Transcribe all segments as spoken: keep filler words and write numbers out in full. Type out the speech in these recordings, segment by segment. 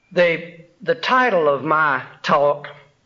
The, the title of my talk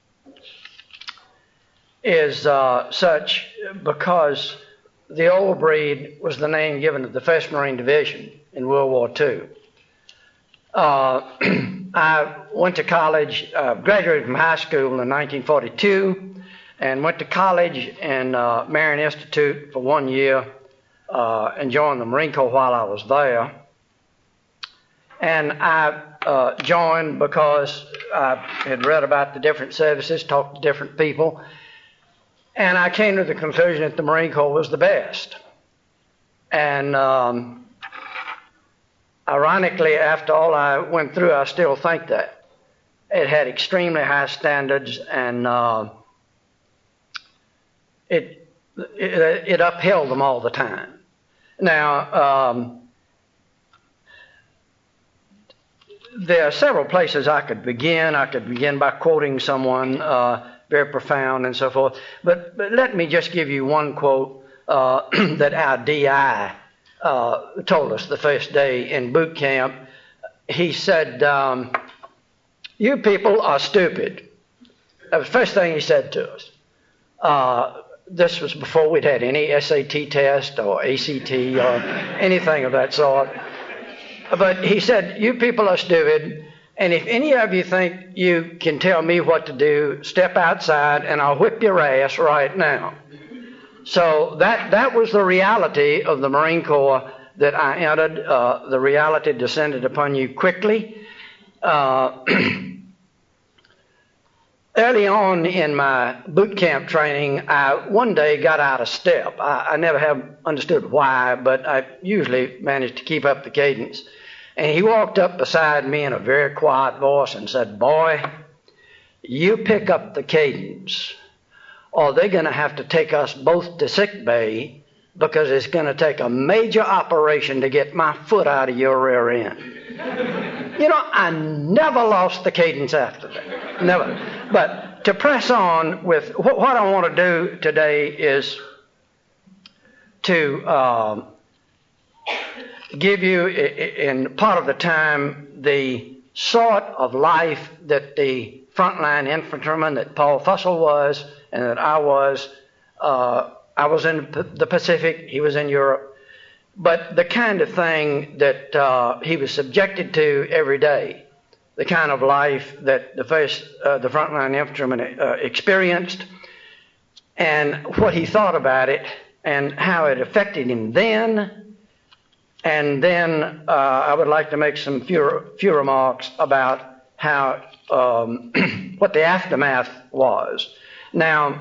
is uh, such because the Old Breed was the name given to the first Marine Division in World War Two. Uh, I went to college, uh, graduated from high school in nineteen forty-two, and went to college in uh, Marion Institute for one year uh, and joined the Marine Corps while I was there. And I uh, joined because I had read about the different services, talked to different people, and I came to the conclusion that the Marine Corps was the best. And um, ironically, after all I went through, I still think that. It had extremely high standards, and uh, it, it, it upheld them all the time. Now, um, there are several places I could begin. I could begin by quoting someone uh, very profound and so forth. But, but let me just give you one quote uh, that our D I uh, told us the first day in boot camp. He said, um, "You people are stupid." That was the first thing he said to us. Uh, this was before we'd had any S A T test or A C T or anything of that sort. But he said, "You people are stupid, and if any of you think you can tell me what to do, step outside and I'll whip your ass right now." So that, that was the reality of the Marine Corps that I entered. Uh, the reality descended upon you quickly. Uh, early on in my boot camp training, I one day got out of step. I, I never have understood why, but I usually managed to keep up the cadence. And he walked up beside me in a very quiet voice and said, "Boy, you pick up the cadence, or they're going to have to take us both to sick bay, because it's going to take a major operation to get my foot out of your rear end." You know, I never lost the cadence after that. Never. But to press on with what, what I want to do today is to um, give you, in part of the time, the sort of life that the frontline infantryman that Paul Fussell was and that I was. Uh, I was in the Pacific, he was in Europe, but the kind of thing that uh, he was subjected to every day, the kind of life that the first, uh, the frontline infantryman uh, experienced, and what he thought about it, and how it affected him then. And then uh, I would like to make some few, few remarks about how um, what the aftermath was. Now,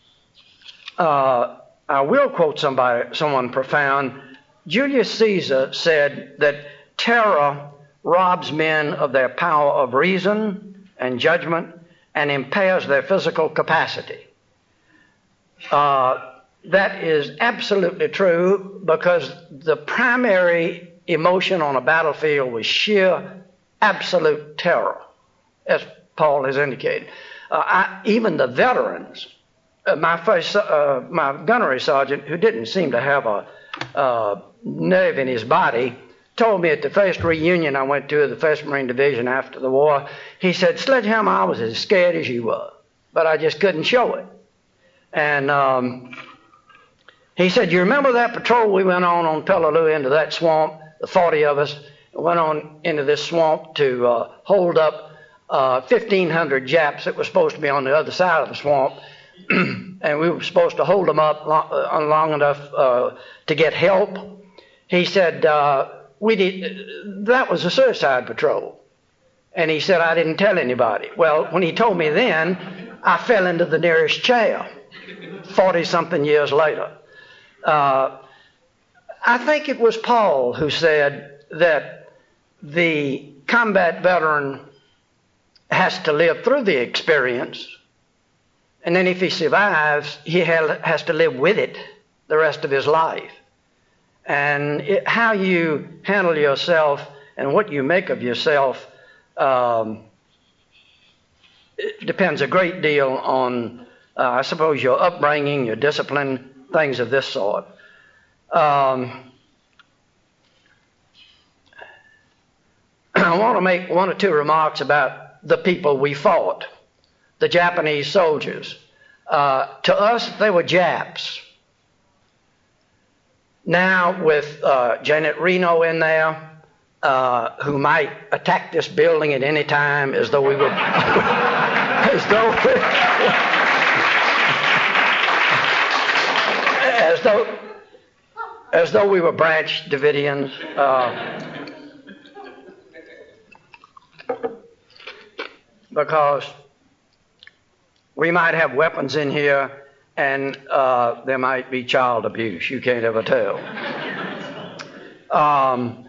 uh, I will quote somebody, someone profound. Julius Caesar said that terror robs men of their power of reason and judgment and impairs their physical capacity. Uh, That is absolutely true, because the primary emotion on a battlefield was sheer, absolute terror, as Paul has indicated. Uh, I, even the veterans, uh, my first, uh, my gunnery sergeant, who didn't seem to have a uh, nerve in his body, told me at the first reunion I went to of the first Marine Division after the war, he said, "Sledgehammer, I was as scared as you were, but I just couldn't show it." And um, he said, "You remember that patrol we went on on Peleliu into that swamp, the forty of us, went on into this swamp to uh, hold up uh, fifteen hundred Japs that were supposed to be on the other side of the swamp, and we were supposed to hold them up long, uh, long enough uh, to get help." He said, uh, "We did, that was a suicide patrol." And he said, "I didn't tell anybody." Well, when he told me then, I fell into the nearest chair forty-something years later. Uh, I think it was Paul who said that the combat veteran has to live through the experience, and then if he survives, he has to live with it the rest of his life. And it, how you handle yourself and what you make of yourself um, it depends a great deal on, uh, I suppose, your upbringing, your discipline, things of this sort. Um, I want to make one or two remarks about the people we fought, the Japanese soldiers. Uh, to us, they were Japs. Now, with uh, Janet Reno in there, uh, who might attack this building at any time, as though we were, as though, as though, as though we were Branch Davidians. Uh, because we might have weapons in here, and uh, there might be child abuse. You can't ever tell. Um,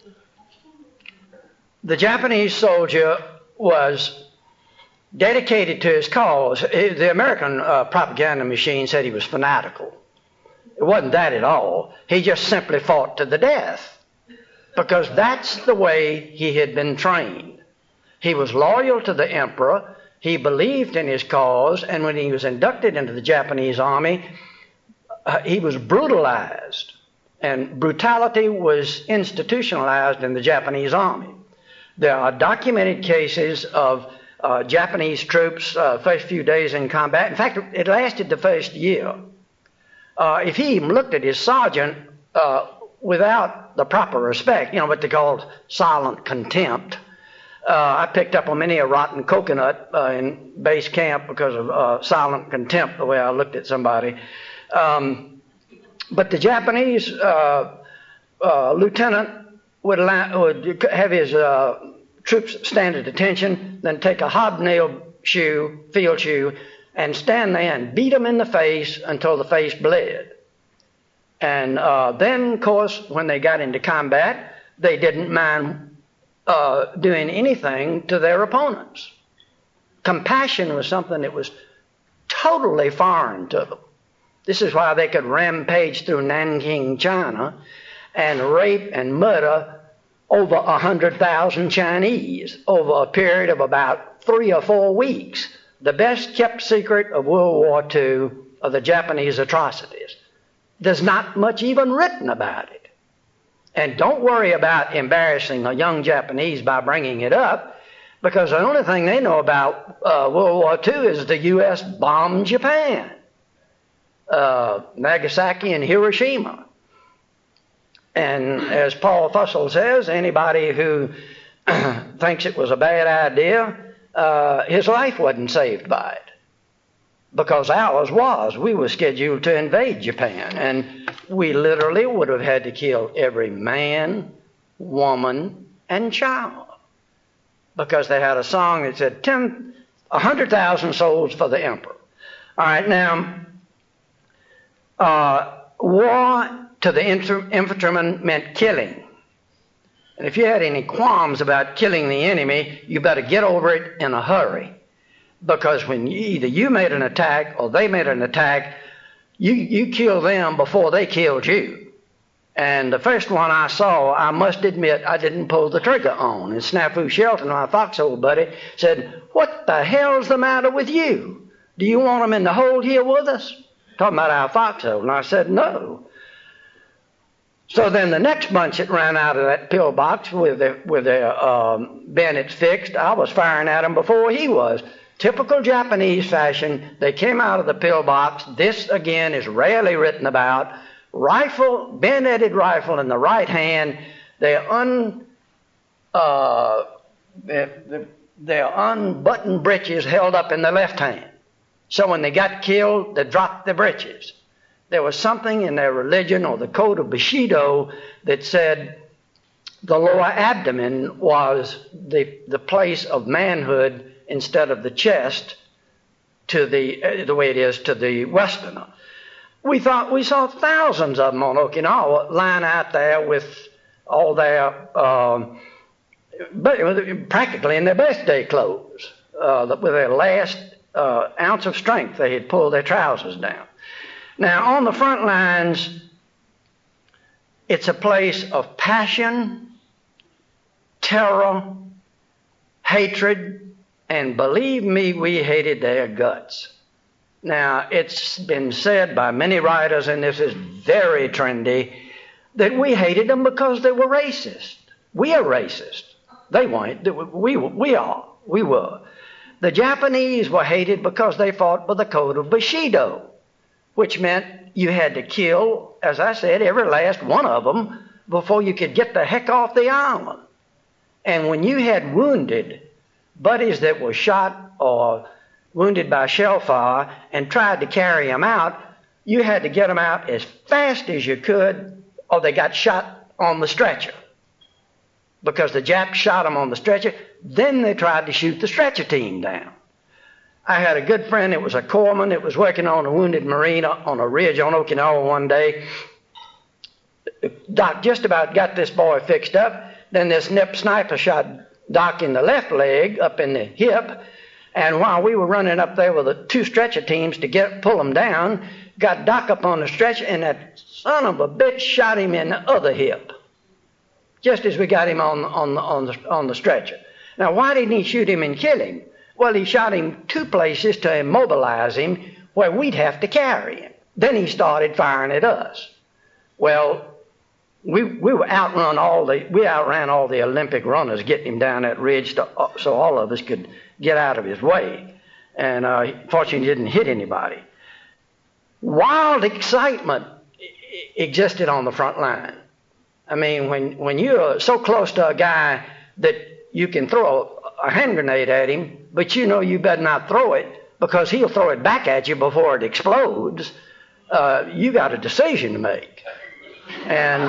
the Japanese soldier was dedicated to his cause. The American uh, propaganda machine said he was fanatical. It wasn't that at all. He just simply fought to the death, because that's the way he had been trained. He was loyal to the emperor. He believed in his cause, and when he was inducted into the Japanese army, uh, he was brutalized, and brutality was institutionalized in the Japanese army. There are documented cases of uh, Japanese troops uh, first few days in combat. In fact, it lasted the first year. Uh, if he even looked at his sergeant uh, without the proper respect, you know what they call silent contempt, Uh, I picked up on many a rotten coconut uh, in base camp because of uh, silent contempt, the way I looked at somebody. Um, but the Japanese uh, uh, lieutenant would, allow, would have his uh, troops stand at attention, then take a hobnailed shoe, field shoe, and stand there and beat them in the face until the face bled. And uh, then, of course, when they got into combat, they didn't mind Uh, doing anything to their opponents. Compassion was something that was totally foreign to them. This is why they could rampage through Nanking, China, and rape and murder over one hundred thousand Chinese over a period of about three or four weeks. The best kept secret of World War Two of the Japanese atrocities. There's not much even written about it. And don't worry about embarrassing a young Japanese by bringing it up, because the only thing they know about uh, World War Two is the U S bombed Japan, uh, Nagasaki and Hiroshima. And as Paul Fussell says, anybody who thinks it was a bad idea, uh, his life wasn't saved by it. Because ours was. We were scheduled to invade Japan, and we literally would have had to kill every man, woman, and child. Because they had a song that said, ten, one hundred thousand souls for the emperor. All right, now, uh, war to the infantryman meant killing. And if you had any qualms about killing the enemy, you better get over it in a hurry. Because when you, either you made an attack or they made an attack, you, you killed them before they killed you. And the first one I saw, I must admit, I didn't pull the trigger on. And Snafu Shelton, my foxhole buddy, said, "What the hell's the matter with you? Do you want them in the hold here with us?" Talking about our foxhole. And I said, "No." So then the next bunch that ran out of that pillbox with their, with their um, bayonets fixed, I was firing at them before he was. Typical Japanese fashion, they came out of the pillbox. This, again, is rarely written about. Rifle, bayoneted rifle in the right hand. Their un, uh, their, their unbuttoned breeches held up in the left hand. So when they got killed, they dropped their breeches. There was something in their religion or the code of Bushido that said the lower abdomen was the, the place of manhood instead of the chest, to the uh, the way it is to the Westerner. We thought we saw thousands of them on Okinawa lying out there with all their, um, practically in their birthday clothes, uh, with their last uh, ounce of strength. They had pulled their trousers down. Now, on the front lines, it's a place of passion, terror, hatred, and believe me, we hated their guts. Now, it's been said by many writers, and this is very trendy, that we hated them because they were racist. We are racist. They weren't. We, we are. We were. The Japanese were hated because they fought by the code of Bushido, which meant you had to kill, as I said, every last one of them before you could get the heck off the island. And when you had wounded buddies that were shot or wounded by shell fire and tried to carry them out, you had to get them out as fast as you could, or they got shot on the stretcher. Because the Japs shot them on the stretcher, then they tried to shoot the stretcher team down. I had a good friend that was a corpsman that was working on a wounded Marine on a ridge on Okinawa one day. Doc just about got this boy fixed up. Then this nip sniper shot Doc in the left leg, up in the hip. And while we were running up there with the two stretcher teams to get pull him down, got Doc up on the stretcher, and that son of a bitch shot him in the other hip, just as we got him on, on, on, the, on the stretcher. Now, why didn't he shoot him and kill him? Well, he shot him two places to immobilize him where we'd have to carry him. Then he started firing at us. Well, we we were outrun all the we outran all the Olympic runners getting him down that ridge to, so all of us could get out of his way. And uh, fortunately, he didn't hit anybody. Wild excitement existed on the front line. I mean, when, when you're so close to a guy that you can throw a, a hand grenade at him, but you know you better not throw it because he'll throw it back at you before it explodes, uh, you got a decision to make. And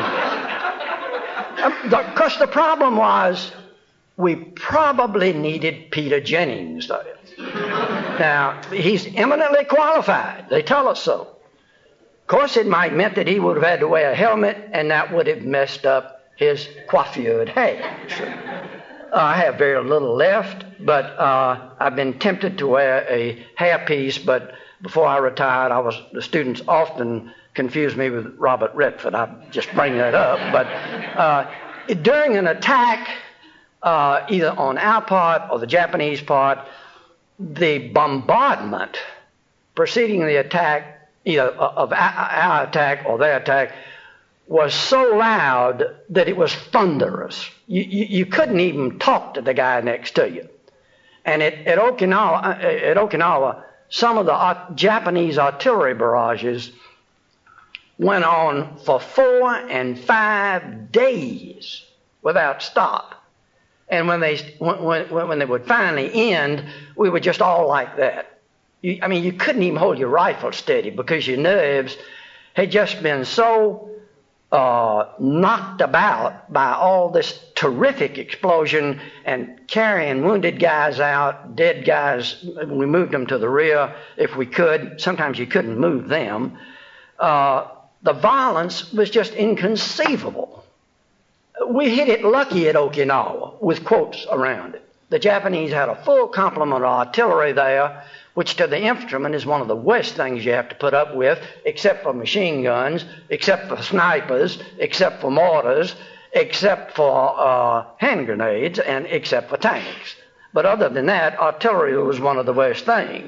of course, the problem was we probably needed Peter Jennings, though. Now, he's eminently qualified. They tell us so. Of course, it might meant that he would have had to wear a helmet, and that would have messed up his coiffured hair. uh, I have very little left, but uh, I've been tempted to wear a hairpiece, but before I retired, I was the students often confused me with Robert Redford. I just bring that up. But uh, during an attack, uh, either on our part or the Japanese part, the bombardment preceding the attack, either of our attack or their attack, was so loud that it was thunderous. You, you, you couldn't even talk to the guy next to you. And at, at Okinawa, at Okinawa, some of the Japanese artillery barrages went on for four and five days without stop. And when they when, when they would finally end, we were just all like that. You, I mean, you couldn't even hold your rifle steady because your nerves had just been so uh, knocked about by all this terrific explosion and carrying wounded guys out, dead guys. We moved them to the rear if we could. Sometimes you couldn't move them. Uh, the violence was just inconceivable. We hit it lucky at Okinawa, with quotes around it. The Japanese had a full complement of artillery there, which to the infantryman is one of the worst things you have to put up with, except for machine guns, except for snipers, except for mortars, except for uh, hand grenades, and except for tanks. But other than that, artillery was one of the worst things.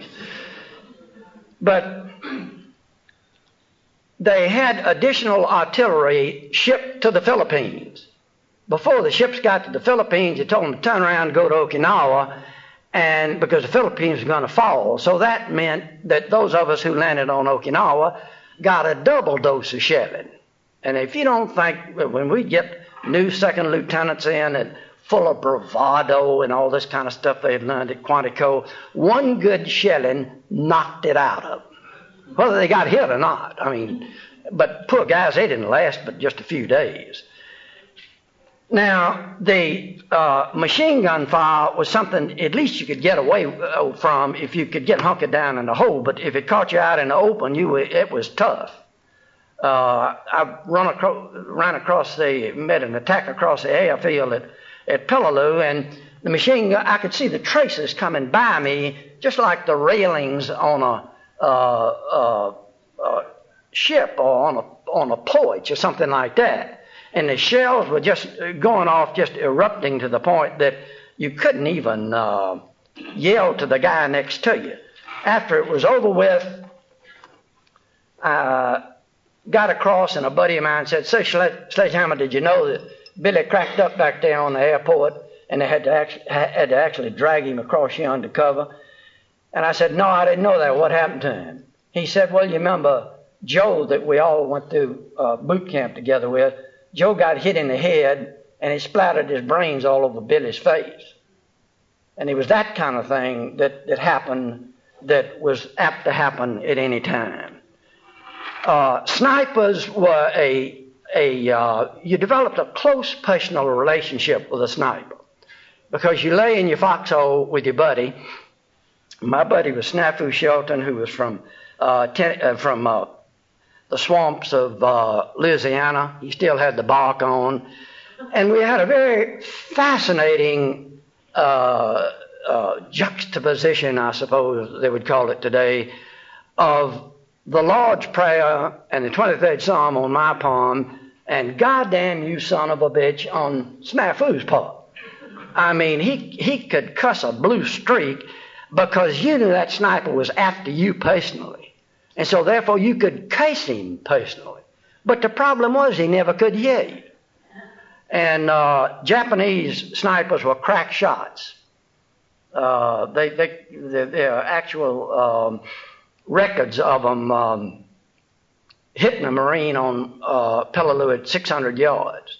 But they had additional artillery shipped to the Philippines. Before the ships got to the Philippines, they told them to turn around and go to Okinawa, and because the Philippines were going to fall. So that meant that those of us who landed on Okinawa got a double dose of shelling. And if you don't think, when we get new second lieutenants in and full of bravado and all this kind of stuff they'd learned at Quantico, one good shelling knocked it out of them. Whether they got hit or not. I mean, but poor guys, they didn't last but just a few days. Now, the uh, machine gun fire was something at least you could get away from if you could get hunkered down in the hole, but if it caught you out in the open, you it was tough. Uh, I run across, ran across the, met an attack across the airfield at, at Peleliu, and the machine gun, I could see the traces coming by me, just like the railings on a uh, uh, uh, ship or on a, on a porch or something like that. And the shells were just going off, just erupting to the point that you couldn't even uh, yell to the guy next to you. After it was over with, I got across, and a buddy of mine said, "Say, Sledgehammer, did you know that Billy cracked up back there on the airport? and they had to actually, had to actually drag him across yonder cover. And I said, no, I didn't know that. What happened to him? He said, well, you remember Joe that we all went through uh, boot camp together with? Joe got hit in the head, and he splattered his brains all over Billy's face. And it was that kind of thing that, that happened that was apt to happen at any time. Uh, snipers were a, a uh, you developed a close personal relationship with a sniper because you lay in your foxhole with your buddy. My buddy was Snafu Shelton, who was from, uh, ten, uh, from uh, the swamps of uh, Louisiana. He still had the bark on. And we had a very fascinating uh, uh, juxtaposition, I suppose they would call it today, of the Lord's Prayer and the twenty-third Psalm on my palm and goddamn you son of a bitch on Snafu's part. I mean, he, he could cuss a blue streak because you knew that sniper was after you personally. And so therefore you could case him personally. But the problem was he never could hear you. And uh, Japanese snipers were crack shots. Uh, they, they, there are actual um, records of them um, hitting a Marine on uh, Peleliu at six hundred yards.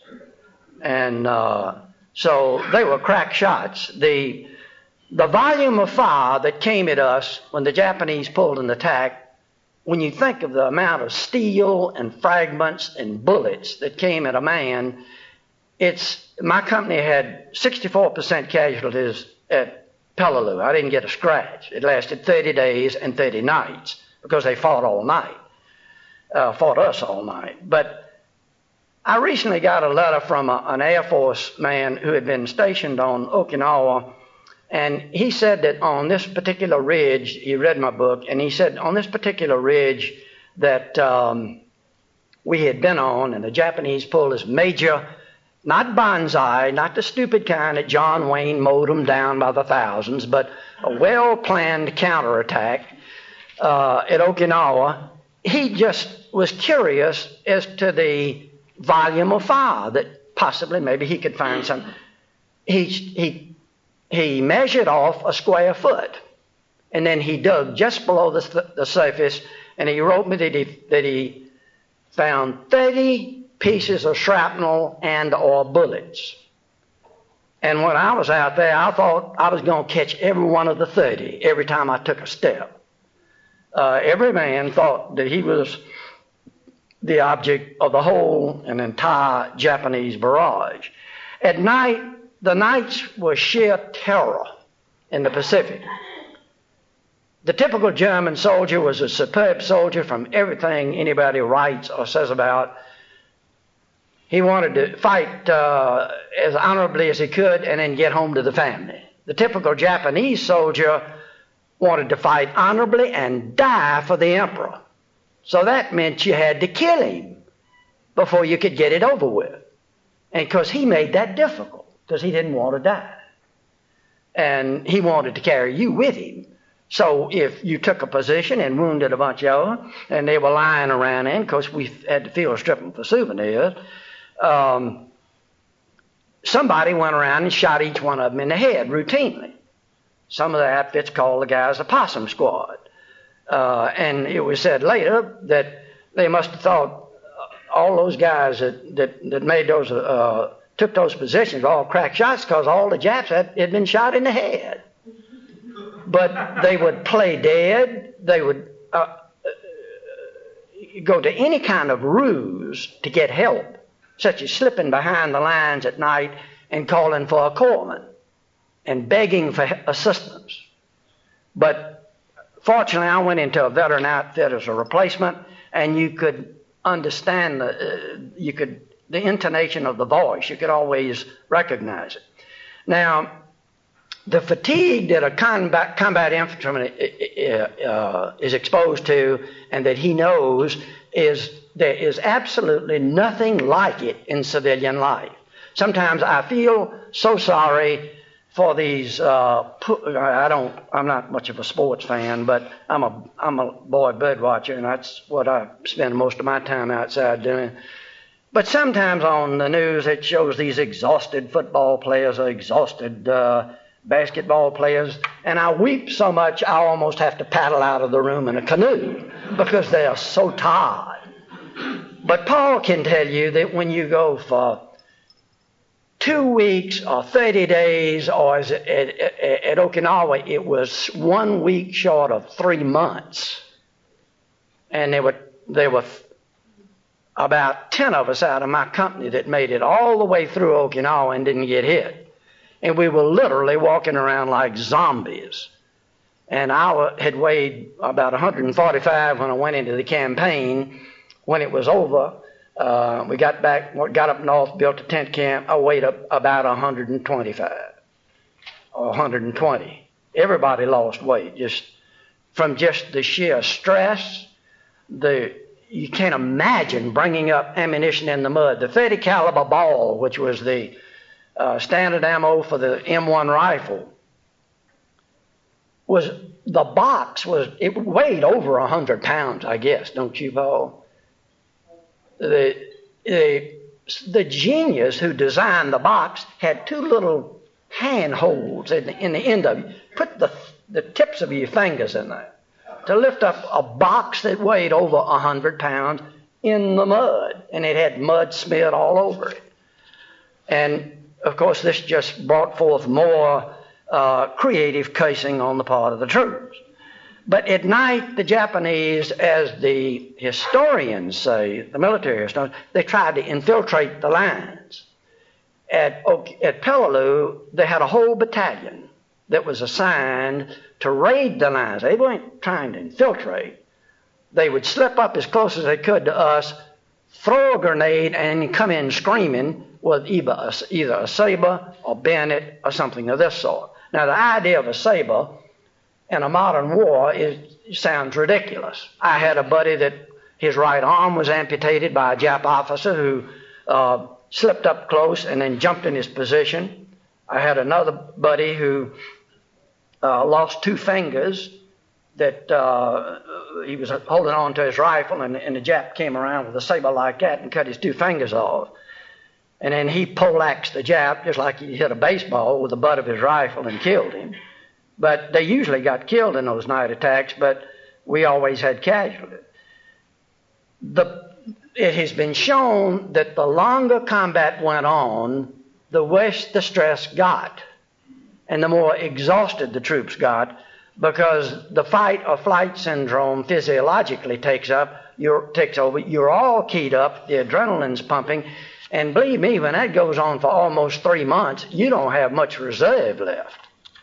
And uh, so they were crack shots. The, the volume of fire that came at us when the Japanese pulled an attack, when you think of the amount of steel and fragments and bullets that came at a man, it's, my company had sixty-four percent casualties at Peleliu. I didn't get a scratch. It lasted thirty days and thirty nights because they fought all night, uh, fought us all night. But I recently got a letter from a, an Air Force man who had been stationed on Okinawa, and he said that on this particular ridge, he read my book, and he said on this particular ridge that um, we had been on, and the Japanese pulled this major, not banzai, not the stupid kind that John Wayne mowed them down by the thousands, but a well-planned counterattack uh, at Okinawa. He just was curious as to the volume of fire that possibly maybe he could find some. He, he, he measured off a square foot, and then he dug just below the, the surface, and he wrote me that he, that he found thirty pieces of shrapnel and or bullets. And when I was out there, I thought I was going to catch every one of the thirty every time I took a step. Uh, every man thought that he was the object of the whole and entire Japanese barrage. At night, the nights were sheer terror in the Pacific. The typical German soldier was a superb soldier from everything anybody writes or says about. He wanted to fight uh, as honorably as he could and then get home to the family. The typical Japanese soldier wanted to fight honorably and die for the emperor. So that meant you had to kill him before you could get it over with. And because he made that difficult, because he didn't want to die. And he wanted to carry you with him. So if you took a position and wounded a bunch of them, and they were lying around in, because we had to field strip them for souvenirs, um, somebody went around and shot each one of them in the head routinely. Some of the outfits called the guys the possum squad. Uh, and it was said later that they must have thought all those guys that, that, that made those, uh, took those positions were all crack shots because all the Japs had, had been shot in the head. But they would play dead. They would uh, uh, go to any kind of ruse to get help, such as slipping behind the lines at night and calling for a corpsman and begging for assistance. But fortunately, I went into a veteran outfit as a replacement, and you could understand the, uh, you could, the intonation of the voice. You could always recognize it. Now, the fatigue that a combat, combat infantryman uh, is exposed to and that he knows is there is absolutely nothing like it in civilian life. Sometimes I feel so sorry for these, uh, I don't, I'm not much of a sports fan, but I'm a, I'm a boy bird watcher, and that's what I spend most of my time outside doing. But sometimes on the news it shows these exhausted football players or exhausted uh, basketball players, and I weep so much I almost have to paddle out of the room in a canoe because they are so tired. But Paul can tell you that when you go for two weeks or thirty days, or as at, at, at Okinawa, it was one week short of three months. And there were, there were about ten of us out of my company that made it all the way through Okinawa and didn't get hit. And we were literally walking around like zombies. And I had weighed about one hundred forty-five when I went into the campaign. When it was over, uh, we got back, got up north, built a tent camp. I weighed up about one hundred twenty-five or one hundred twenty. Everybody lost weight just from just the sheer stress. The you can't imagine bringing up ammunition in the mud. The thirty caliber ball, which was the uh, standard ammo for the M one rifle, was the box was it weighed over a hundred pounds, I guess, don't you, Paul? The, the, the genius who designed the box had two little hand holds in the, in the end of it. Put the, the tips of your fingers in there to lift up a box that weighed over a hundred pounds in the mud, and it had mud smeared all over it. And of course, this just brought forth more uh, creative casing on the part of the troops. But at night, the Japanese, as the historians say, the military historians, they tried to infiltrate the lines. At, at Peleliu, they had a whole battalion that was assigned to raid the lines. They weren't trying to infiltrate. They would slip up as close as they could to us, throw a grenade, and come in screaming with either a, either a saber or bayonet or something of this sort. Now, the idea of a saber in a modern war is, sounds ridiculous. I had a buddy that his right arm was amputated by a Jap officer who uh, slipped up close and then jumped in his position. I had another buddy who uh, lost two fingers that uh, he was holding on to his rifle, and, and the Jap came around with a saber like that and cut his two fingers off. And then he poleaxed the Jap just like he hit a baseball with the butt of his rifle and killed him. But they usually got killed in those night attacks, but we always had casualties. The, it has been shown that the longer combat went on, the worse the stress got, and the more exhausted the troops got, because the fight or flight syndrome physiologically takes up, you're, takes over. You're all keyed up, the adrenaline's pumping, and believe me, when that goes on for almost three months, you don't have much reserve left.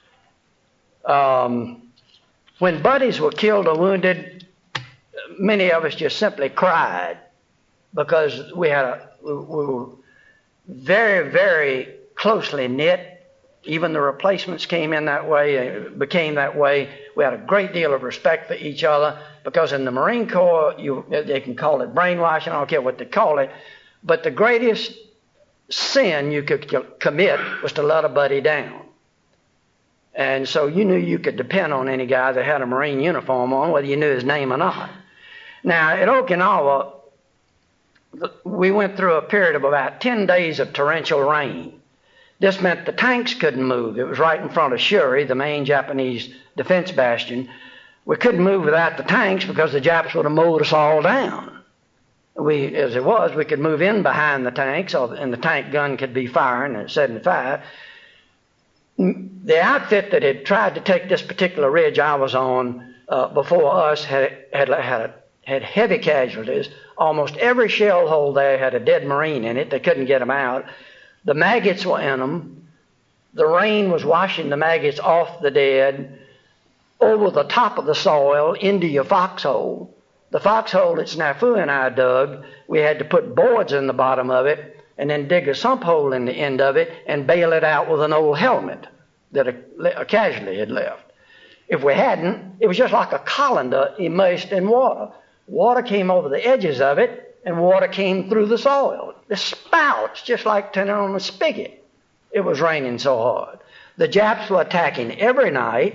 Um, when buddies were killed or wounded, many of us just simply cried because we had a, we were very, very closely knit. Even the replacements came in that way, became that way. We had a great deal of respect for each other because in the Marine Corps, you, they can call it brainwashing, I don't care what they call it, but the greatest sin you could commit was to let a buddy down. And so you knew you could depend on any guy that had a Marine uniform on, whether you knew his name or not. Now, at Okinawa, we went through a period of about ten days of torrential rain. This meant the tanks couldn't move. It was right in front of Shuri, the main Japanese defense bastion. We couldn't move without the tanks because the Japs would have mowed us all down. We, as it was, we could move in behind the tanks, and the tank gun could be firing at seventy-five. The outfit that had tried to take this particular ridge I was on uh, before us had, had, had, had heavy casualties. Almost every shell hole there had a dead Marine in it. They couldn't get them out. The maggots were in them. The rain was washing the maggots off the dead over the top of the soil into your foxhole. The foxhole that Snafu and I dug, we had to put boards in the bottom of it and then dig a sump hole in the end of it and bail it out with an old helmet that a, a casualty had left. If we hadn't, it was just like a colander immersed in water. Water came over the edges of it, and water came through the soil. The spouts, just like turning on a spigot. It was raining so hard. The Japs were attacking every night.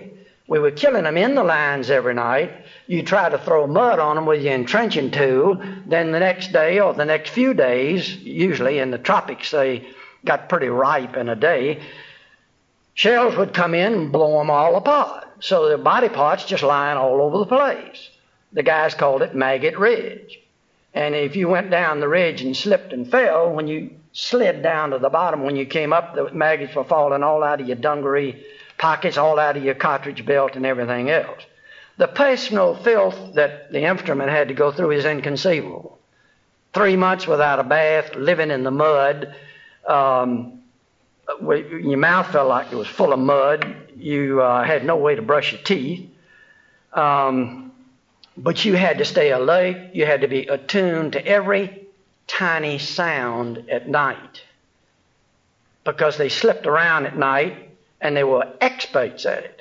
We were killing them in the lines every night. You try to throw mud on them with your entrenching tool. Then the next day or the next few days, usually in the tropics, they got pretty ripe in a day. Shells would come in and blow them all apart. So their body parts just lying all over the place. The guys called it Maggot Ridge. And if you went down the ridge and slipped and fell, when you slid down to the bottom, when you came up, the maggots were falling all out of your dungaree pockets, all out of your cartridge belt and everything else. The personal filth that the infantryman had to go through is inconceivable. Three months without a bath, living in the mud. Um, your mouth felt like it was full of mud. You uh, had no way to brush your teeth. Um, but you had to stay alert. You had to be attuned to every tiny sound at night, because they slipped around at night and they were experts at it.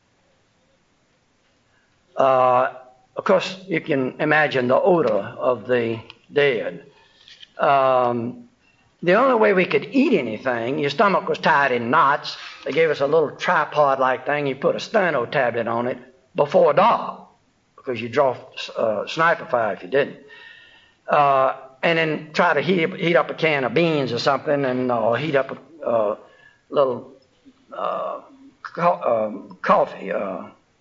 Uh, of course, you can imagine the odor of the dead. Um, the only way we could eat anything, your stomach was tied in knots. They gave us a little tripod-like thing. You put a sterno tablet on it before dark, because you draw uh, sniper fire if you didn't. Uh, and then try to heat, heat up a can of beans or something, and uh, heat up a uh, little uh, co- um, coffee, uh,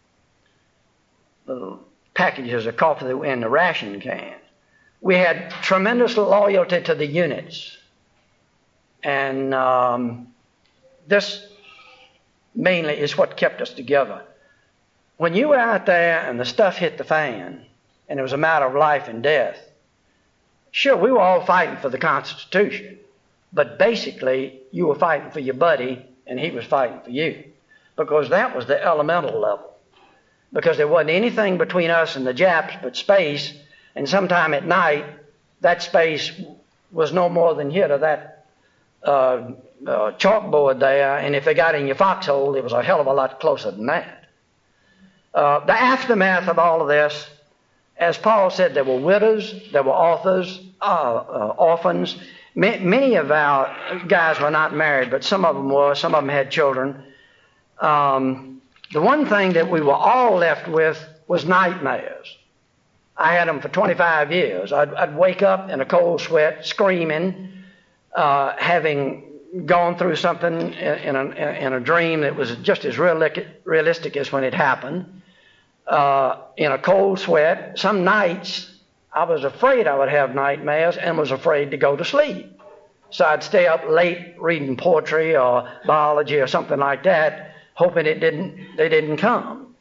little packages of coffee that were in the ration can. We had tremendous loyalty to the units. And um, this mainly is what kept us together. When you were out there and the stuff hit the fan, and it was a matter of life and death, sure, we were all fighting for the Constitution, but basically you were fighting for your buddy and he was fighting for you, because that was the elemental level. Because there wasn't anything between us and the Japs but space, and sometime at night that space was no more than here to that uh, uh, chalkboard there, and if they got in your foxhole, it was a hell of a lot closer than that. Uh, the aftermath of all of this, as Paul said, there were widows, there were authors, uh, uh, orphans. Ma- many of our guys were not married, but some of them were. Some of them had children. Um, the one thing that we were all left with was nightmares. I had them for twenty-five years. I'd, I'd wake up in a cold sweat, screaming, uh, having gone through something in a, in a dream that was just as realistic, realistic as when it happened. Uh, in a cold sweat. Some nights I was afraid I would have nightmares and was afraid to go to sleep. So I'd stay up late reading poetry or biology or something like that, hoping it didn't they didn't come.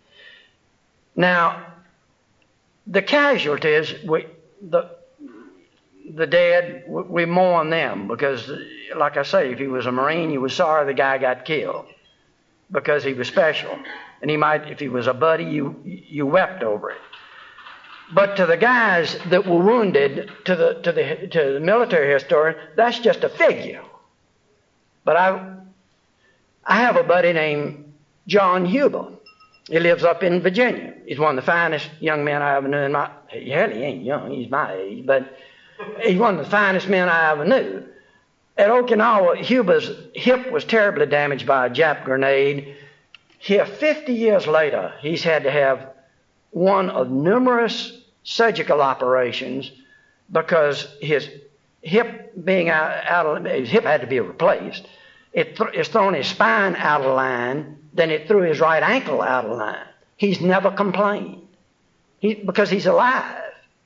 Now, the casualties, we, the the dead, we, we mourn them because, like I say, if he was a Marine, you were sorry the guy got killed because he was special. And he might, if he was a buddy, you you wept over it. But to the guys that were wounded, to the to the to the military historian, that's just a figure. But I I have a buddy named John Huber. He lives up in Virginia. He's one of the finest young men I ever knew in my hell, he ain't young, he's my age, but he's one of the finest men I ever knew. At Okinawa, Huber's hip was terribly damaged by a Jap grenade. Here, fifty years later, he's had to have one of numerous surgical operations because his hip being out, out of, his hip had to be replaced. It th- it's thrown his spine out of line, then it threw his right ankle out of line. He's never complained he, because he's alive.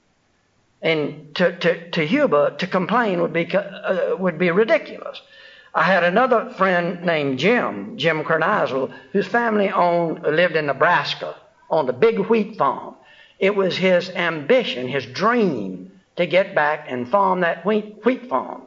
And to, to, to Huber, to complain would be, uh, would be ridiculous. I had another friend named Jim, Jim Kernizel, whose family owned, lived in Nebraska, owned a big wheat farm. It was his ambition, his dream, to get back and farm that wheat, wheat farm.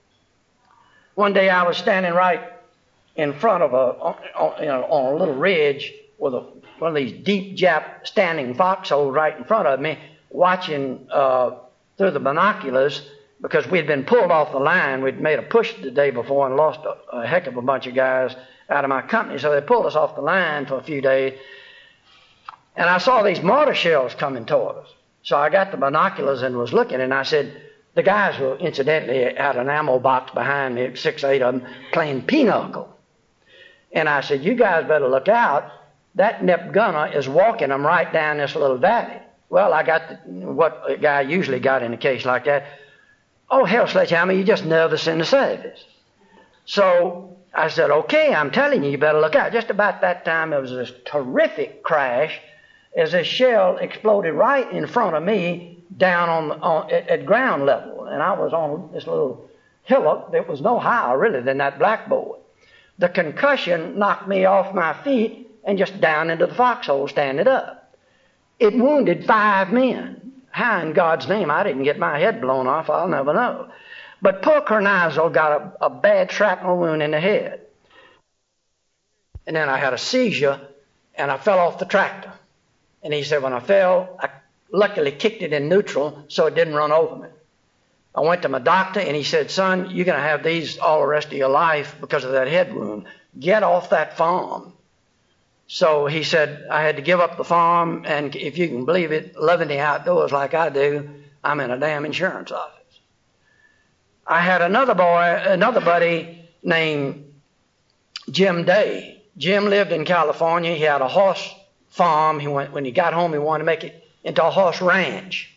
One day I was standing right in front of a, you know, on a little ridge with a, one of these deep Jap standing foxholes right in front of me, watching uh, through the binoculars, because we'd been pulled off the line. We'd made a push the day before and lost a, a heck of a bunch of guys out of my company. So they pulled us off the line for a few days. And I saw these mortar shells coming toward us. So I got the binoculars and was looking, and I said, the guys were incidentally had an ammo box behind me, six, eight of them, playing pinochle. And I said, you guys better look out. That Nip gunner is walking them right down this little valley. Well, I got the, what a guy usually got in a case like that. Oh, hell, Sledgehammer, you're just nervous in the service. So I said, okay, I'm telling you, you better look out. Just about that time, there was this terrific crash as a shell exploded right in front of me down on, on at, at ground level. And I was on this little hillock that was no higher, really, than that blackboard. The concussion knocked me off my feet and just down into the foxhole standing up. It wounded five men. How in God's name I didn't get my head blown off, I'll never know. But poor Carnizel got a, a bad shrapnel wound in the head. And then I had a seizure, and I fell off the tractor. And he said when I fell, I luckily kicked it in neutral so it didn't run over me. I went to my doctor, and he said, son, you're going to have these all the rest of your life because of that head wound. Get off that farm. So he said I had to give up the farm, and if you can believe it, loving the outdoors like I do, I'm in a damn insurance office. I had another boy, another buddy named Jim Day. Jim lived in California. He had a horse farm. He went, when he got home, he wanted to make it into a horse ranch.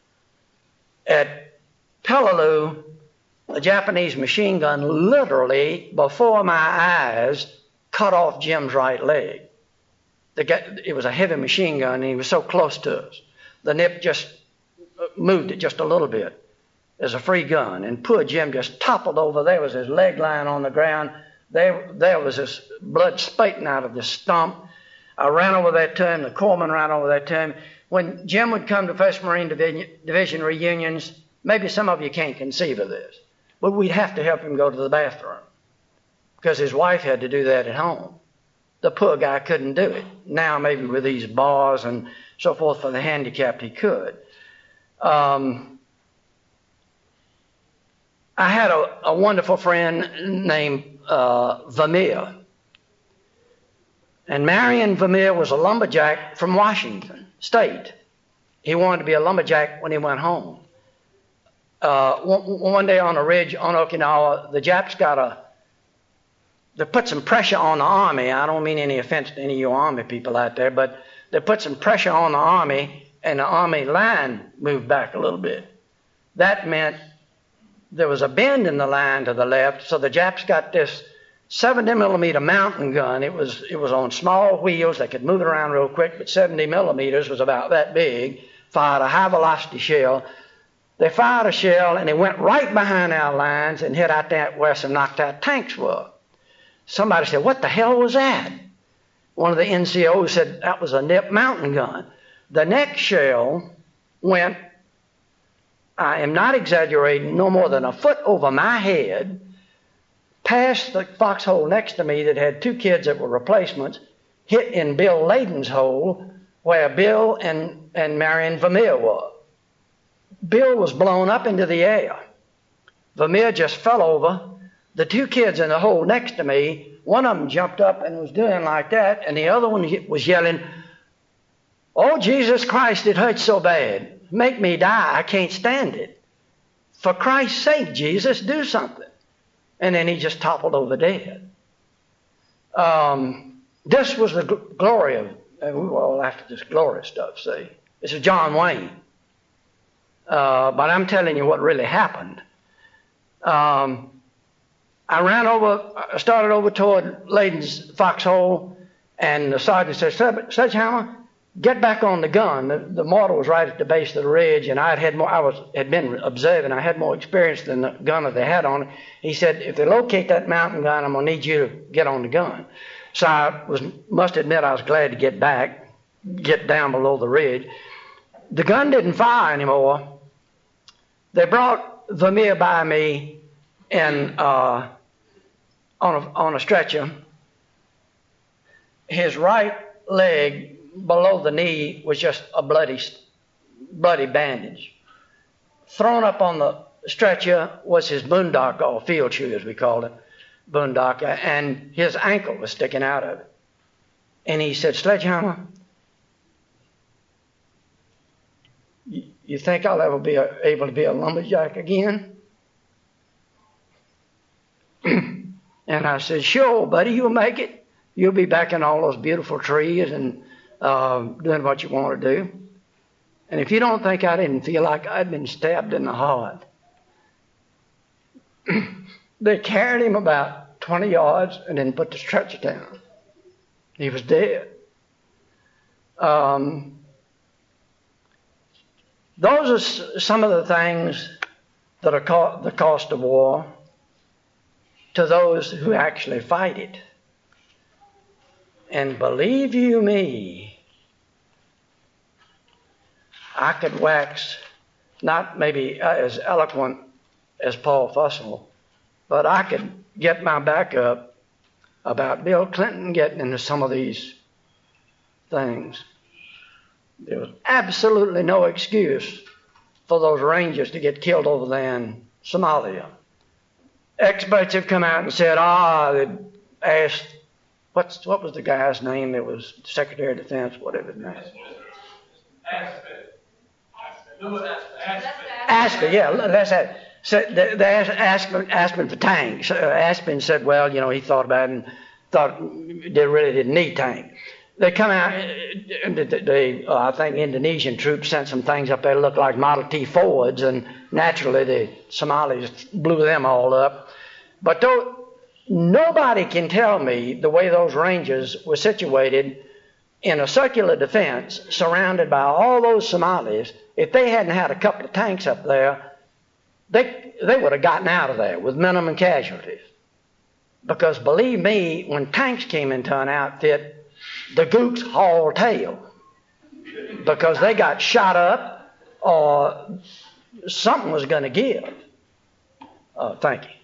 At Peleliu, a Japanese machine gun literally, before my eyes, cut off Jim's right leg. The guy, it was a heavy machine gun, and he was so close to us. The Nip just moved it just a little bit as a free gun, and poor Jim just toppled over. There was his leg lying on the ground. There, there was this blood spating out of the stump. I ran over there to him. The corpsman ran over there to him. When Jim would come to first Marine Division, Division reunions, maybe some of you can't conceive of this, but we'd have to help him go to the bathroom because his wife had to do that at home. The poor guy couldn't do it. Now maybe with these bars and so forth for the handicapped he could. Um, I had a, a wonderful friend named uh, Vermeer. And Marion Vermeer was a lumberjack from Washington State. He wanted to be a lumberjack when he went home. Uh, one, one day on a ridge on Okinawa, the Japs got a They put some pressure on the Army. I don't mean any offense to any of you Army people out there, but they put some pressure on the Army, and the Army line moved back a little bit. That meant there was a bend in the line to the left, so the Japs got this seventy millimeter mountain gun. It was it was on small wheels. They could move it around real quick, but seventy millimeters was about that big. Fired a high velocity shell. They fired a shell, and it went right behind our lines and hit out there where some knocked out tanks were. Somebody said, what the hell was that? One of the N C Os said, that was a Nip mountain gun. The next shell went, I am not exaggerating, no more than a foot over my head, past the foxhole next to me that had two kids that were replacements, hit in Bill Layden's hole where Bill and, and Marion Vermeer were. Bill was blown up into the air. Vermeer just fell over. The two kids in the hole next to me, one of them jumped up and was doing like that, and the other one was yelling, oh, Jesus Christ, it hurts so bad. Make me die. I can't stand it. For Christ's sake, Jesus, do something. And then he just toppled over dead. Um, this was the gl- glory of, and we were all after this glory stuff, see. This is John Wayne. Uh, but I'm telling you what really happened. Um, I ran over, I started over toward Layden's foxhole, and the sergeant said, Sledgehammer, get back on the gun. The, the mortar was right at the base of the ridge, and I had had more, I was had been observing. I had more experience than the gunner they had on it. He said, if they locate that mountain gun, I'm going to need you to get on the gun. So I was, must admit I was glad to get back, get down below the ridge. The gun didn't fire anymore. They brought Vermeer by me and uh, on a, on a stretcher. His right leg below the knee was just a bloody, bloody bandage. Thrown up on the stretcher was his boondock, or field shoe as we called it, boondock, and his ankle was sticking out of it. And he said, Sledgehammer, you, you think I'll ever be a, able to be a lumberjack again? And I said, sure, buddy, you'll make it. You'll be back in all those beautiful trees and uh, doing what you want to do. And if you don't think I didn't feel like I'd been stabbed in the heart, they carried him about twenty yards and then put the stretcher down. He was dead. Um, those are some of the things that are co- the cost of war to those who actually fight it. And believe you me, I could wax not maybe as eloquent as Paul Fussell, but I could get my back up about Bill Clinton getting into some of these things. There was absolutely no excuse for those Rangers to get killed over there in Somalia. Experts have come out and said, ah, they asked, what's, what was the guy's name that was Secretary of Defense, whatever his name was? Aspen, yeah, let's have so they, they asked Aspen, Aspen for tanks. Uh, Aspen said, well, you know, he thought about it and thought they really didn't need tanks. They come out, they, uh, I think Indonesian troops sent some things up there that looked like Model T Fords, and naturally the Somalis blew them all up. But though, nobody can tell me the way those Rangers were situated in a circular defense surrounded by all those Somalis. If they hadn't had a couple of tanks up there, they, they would have gotten out of there with minimum casualties. Because believe me, when tanks came into an outfit, the gooks hauled tail. Because they got shot up or something was going to give. Uh, thank you.